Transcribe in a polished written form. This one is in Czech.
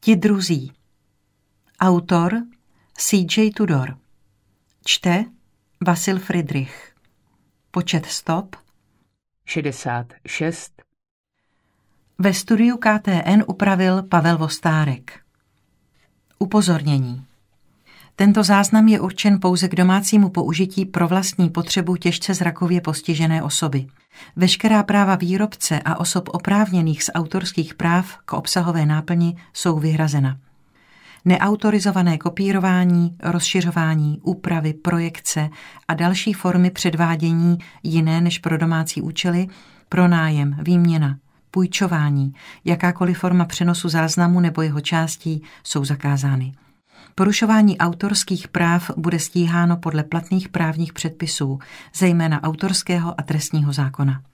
Ti druzí. Autor C.J. Tudor. Čte Vasil Fridrich. Počet stop 66. Ve studiu KTN upravil Pavel Vostárek. Upozornění. Tento záznam je určen pouze k domácímu použití pro vlastní potřebu těžce zrakově postižené osoby. Veškerá práva výrobce a osob oprávněných z autorských práv k obsahové náplni jsou vyhrazena. Neautorizované kopírování, rozšiřování, úpravy, projekce a další formy předvádění jiné než pro domácí účely, pronájem, výměna, půjčování, jakákoliv forma přenosu záznamu nebo jeho částí jsou zakázány. Porušování autorských práv bude stíháno podle platných právních předpisů, zejména autorského a trestního zákona.